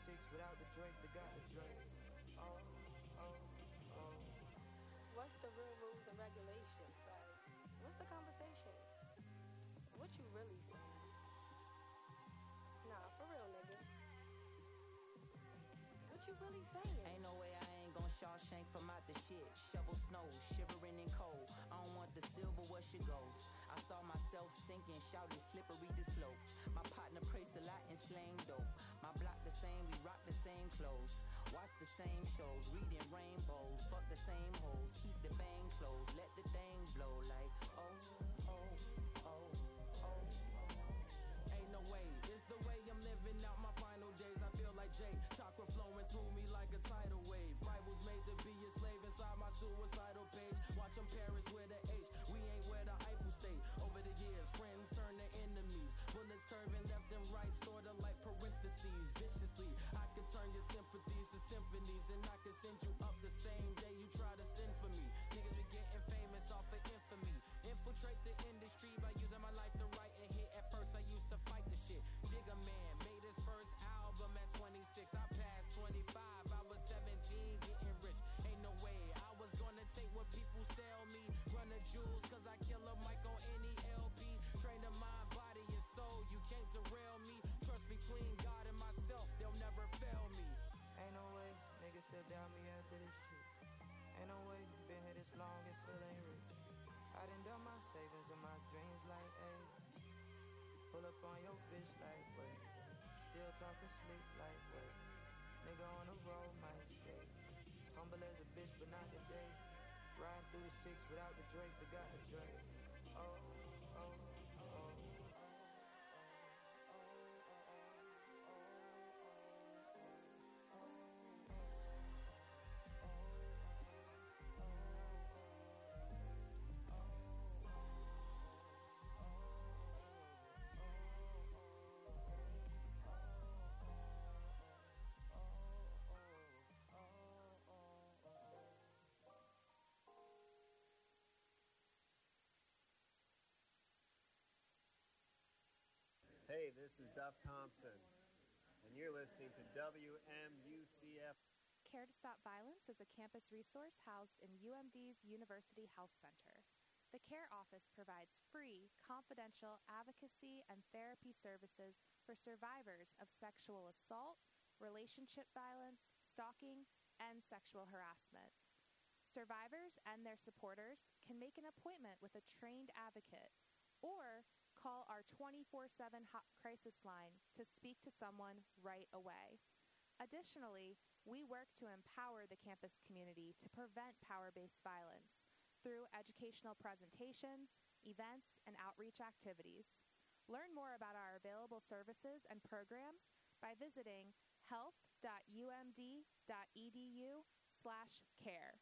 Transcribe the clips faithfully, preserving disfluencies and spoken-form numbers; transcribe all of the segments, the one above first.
six without the Drake, they got the Drake. Oh, oh, oh. What's the real rules and regulations? Like, what's the conversation? What you really saying? Nah, for real, nigga. What you really saying? Ain't no way I ain't gon' Shawshank from out the shit. Shovel snow, shivering in cold. I don't want the silver where she goes. I saw myself sinking, shouting slippery the slope. My partner prays a lot and slang dope. My block the same, we rock the same clothes. Watch the same shows, reading rainbows. Fuck the same hoes, keep the bang closed. Let the thing blow like oh, oh, oh, oh. Ain't no way, it's the way I'm living out my final days. I feel like Jay, chakra flowing through me like a tidal wave. Rivals made to be a slave inside my suicidal page. Watch them Paris with a H, we ain't where the Eiffel State. Over the years, friends turn to enemies. Bullets curving left and right, sorta like parentheses. Viciously, I could turn your sympathies to symphonies, and I could send you up the same day you try to send for me. Niggas be getting famous off of infamy. Infiltrate the industry by using my life to write a hit. At first I used to fight the shit. Jigga Man made his first album at twenty-six. I passed twenty-five, I was seventeen, getting rich. Ain't no way I was gonna take what people sell me. Run the jewels cause I kill a mic on any L P. Train the mind, body and soul, you can't derail me. Trust between God and myself, they'll never fail me. Ain't no way, niggas still doubt me after this shit. Ain't no way, been here this long and still ain't rich. I done done my savings and my dreams like, ayy. Pull up on your bitch like, wait. Still talking slick like, wait. Nigga on the road might skate. Humble as a bitch but not today. Riding through the six without the Drake, but got the Drake. Oh, oh, oh. Hey, this is Duff Thompson, and you're listening to W M U C F. Care to Stop Violence is a campus resource housed in U M D's University Health Center. The CARE office provides free, confidential advocacy and therapy services for survivors of sexual assault, relationship violence, stalking, and sexual harassment. Survivors and their supporters can make an appointment with a trained advocate or call our twenty-four seven hot crisis line to speak to someone right away. Additionally, we work to empower the campus community to prevent power-based violence through educational presentations, events, and outreach activities. Learn more about our available services and programs by visiting health.umd.edu slash care.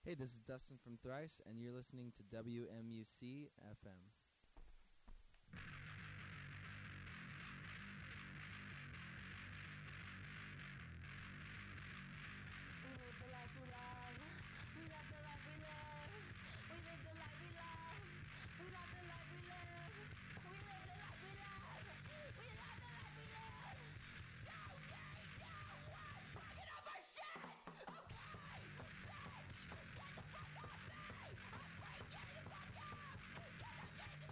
Hey, this is Dustin from Thrice, and you're listening to W M U C F M. Get the fuck off me! I'm breaking the fuck up! Get the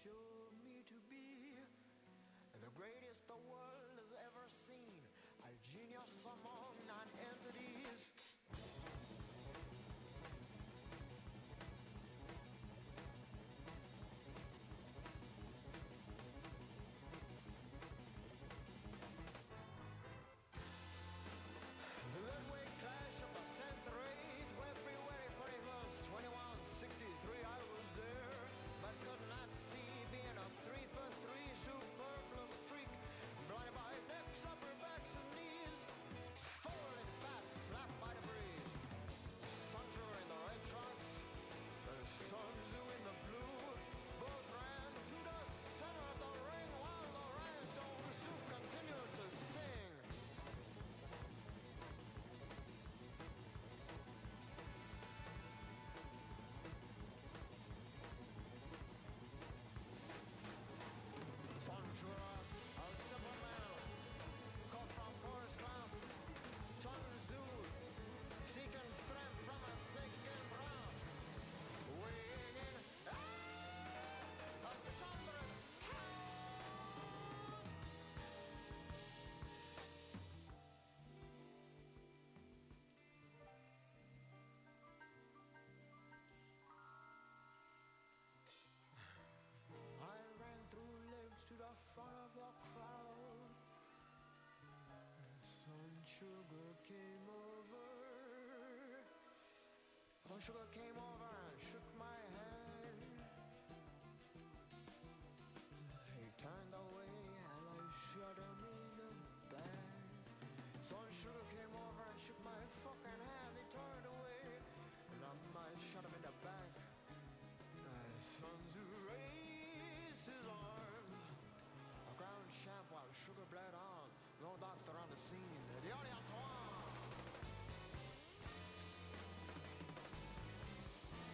show me to be the greatest the world has ever seen, a genius among non-entities. The Ludwig clash of the century, February thirty-first, twenty-one sixty-three, I was there, but could not see, being a three foot three superfluous freak, blinded by necks, upper backs, and knees, forward and fat, flapped by the breeze. Sancho in the red trunks, the Sun Tzu in the blue, both ran to the center of the ring while the rhinestone soup continued to sing. Sancho, a simple man, cut from Boris Clough. Sun Tzu, seeking strength from a snakeskin brown. Weighing in ah, a six hundred pounds. I ran through legs to the front of the crowd. Sun Sugar came over. Sun Sugar came over and shook my hand. He turned away and I shot him in the back. Sun Sugar came over and shook my fucking hand. He turned away and I shot him in the back. Sun Tzu raised his arms. A ground champ while Sugar bled on. No doctor on the scene. The audience won.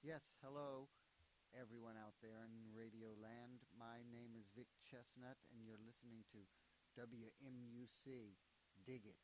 Yes, hello, everyone out there in Radio Land. My name is Vic Chestnut, and you're listening to W M U C. Dig it.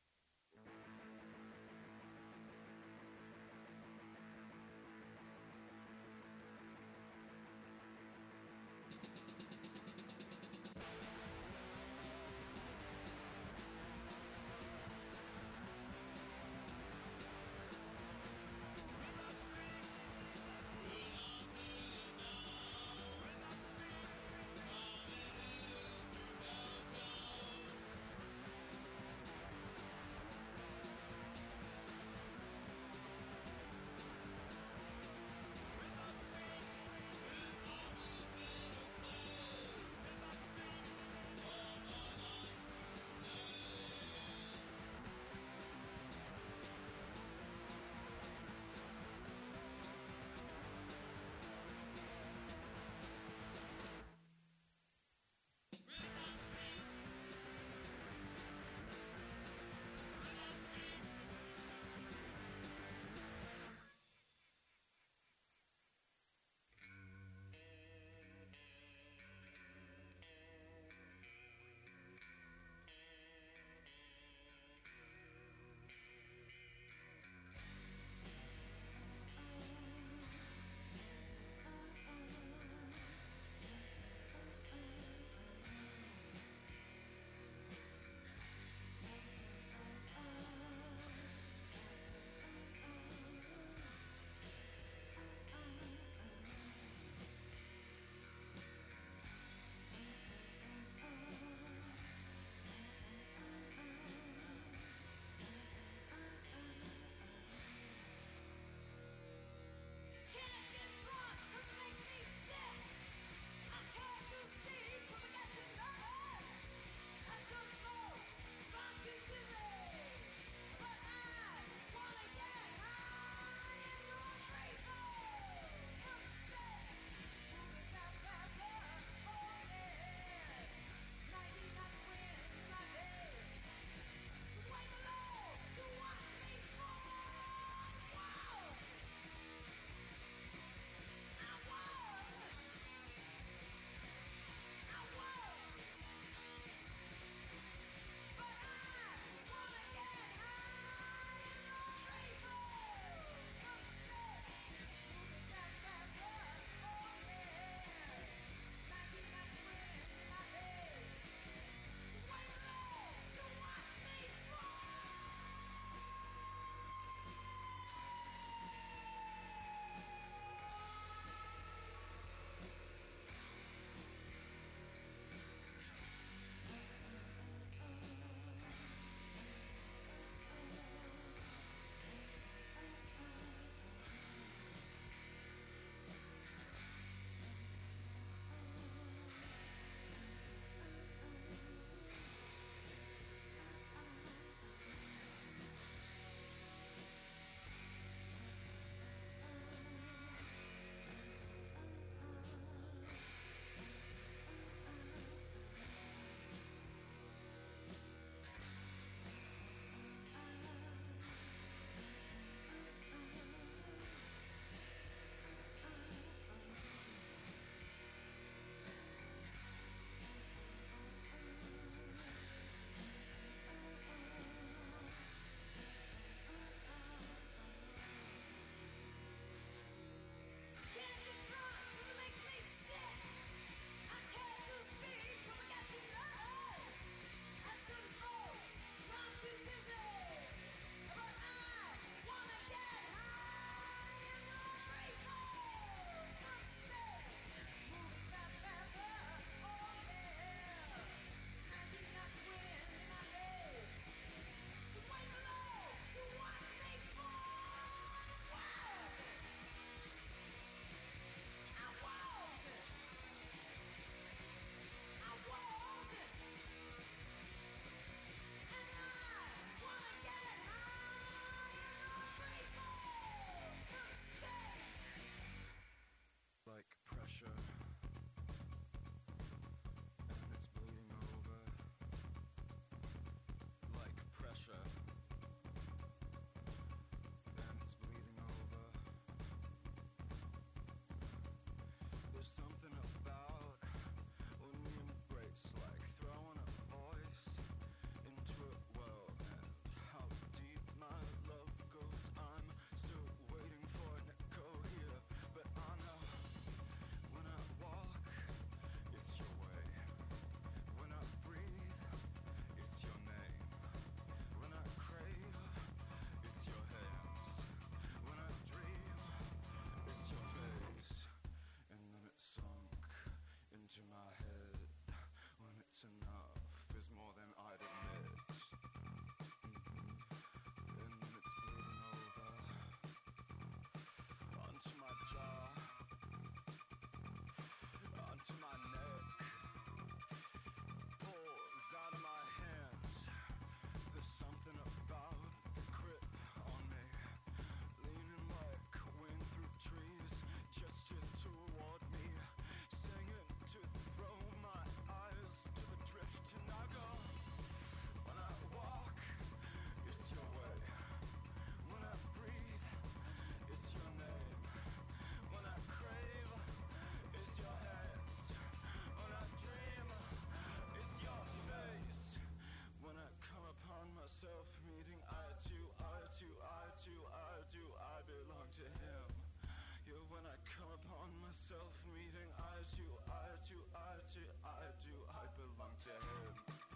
myself meeting eye to eye to eye to eye to I belong to him.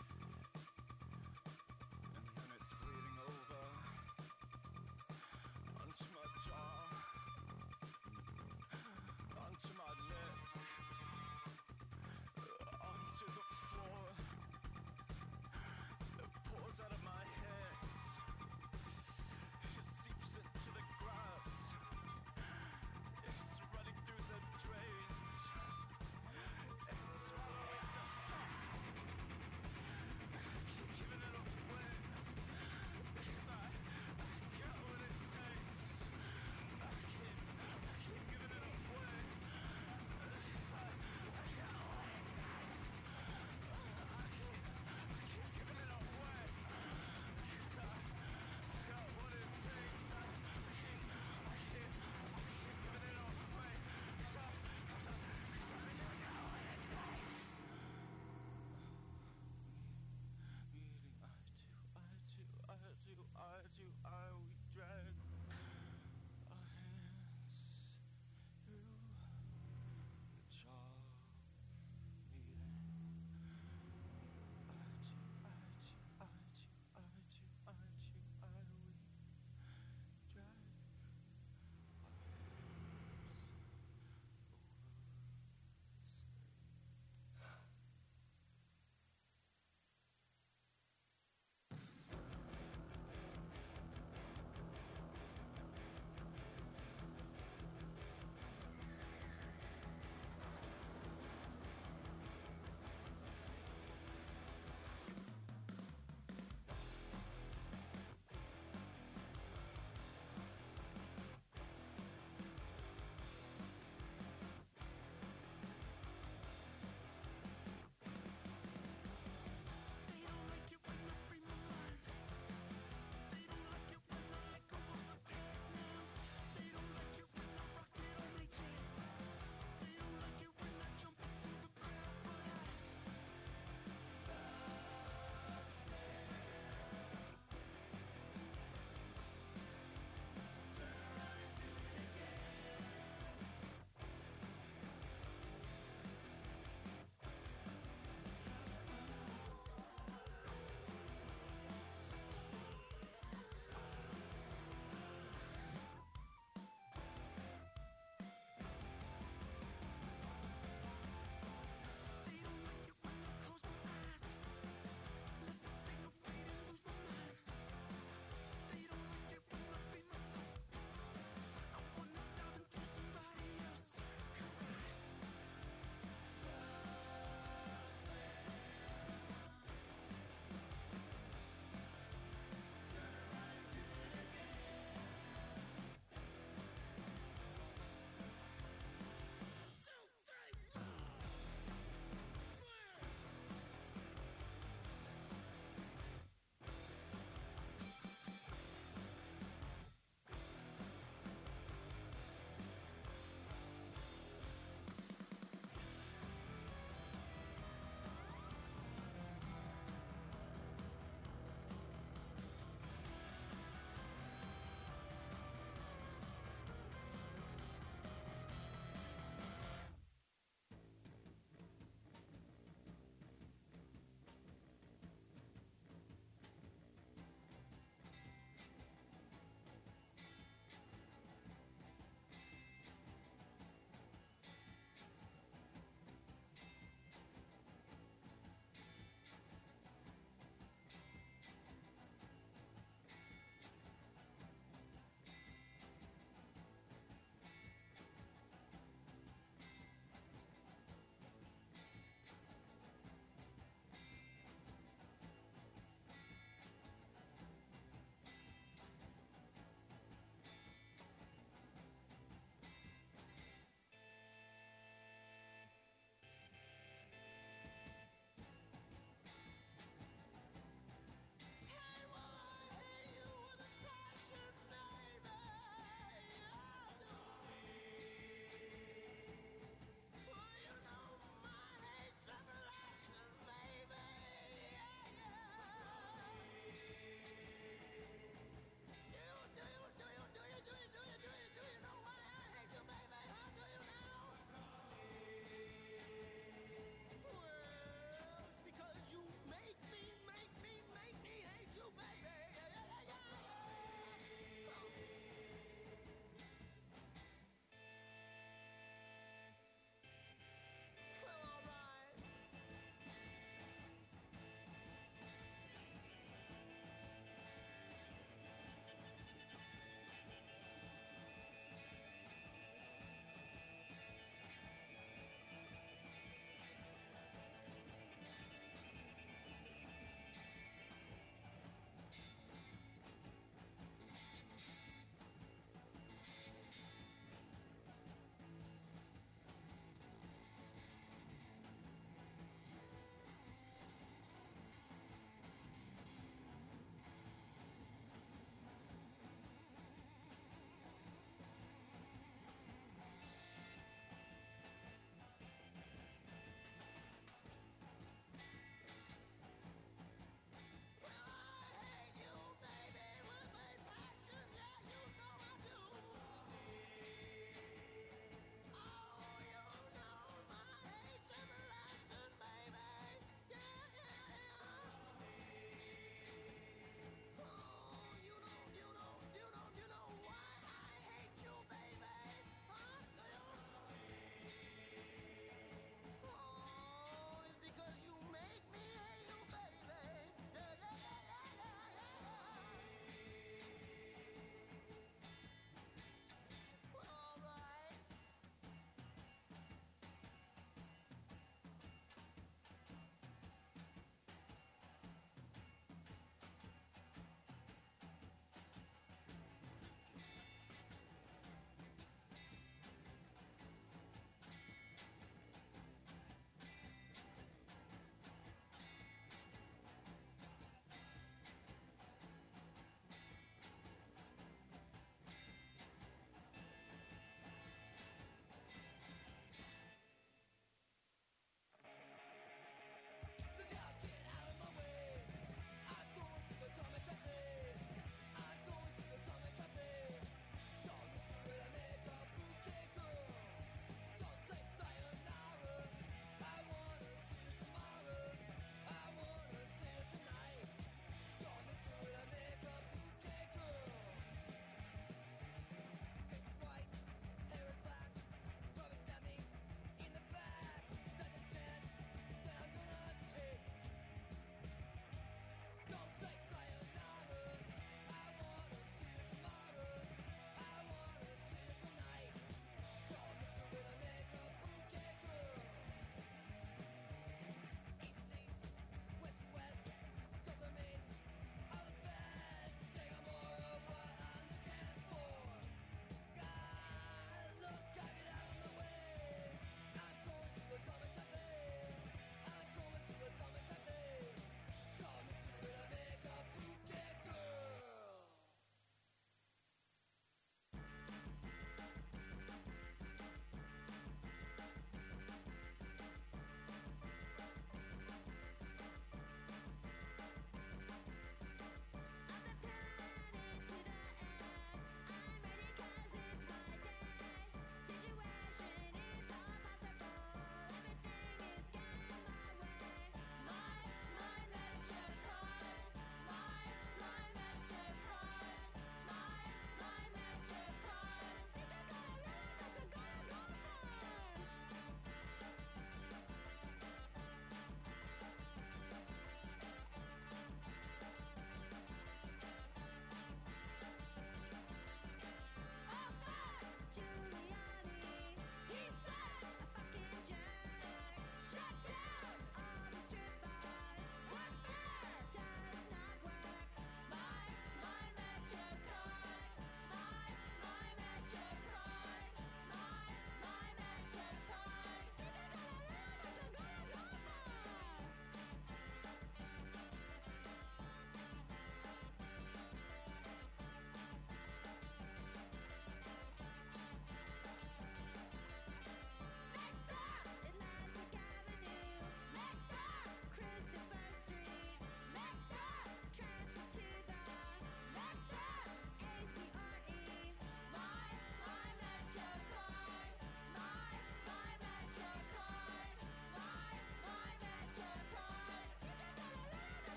And then it's bleeding over onto my jaw, onto my neck, onto the floor. It pours out of my hands, it seeps into the grass. It's running through the drains. It's swallowing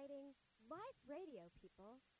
exciting live radio, people.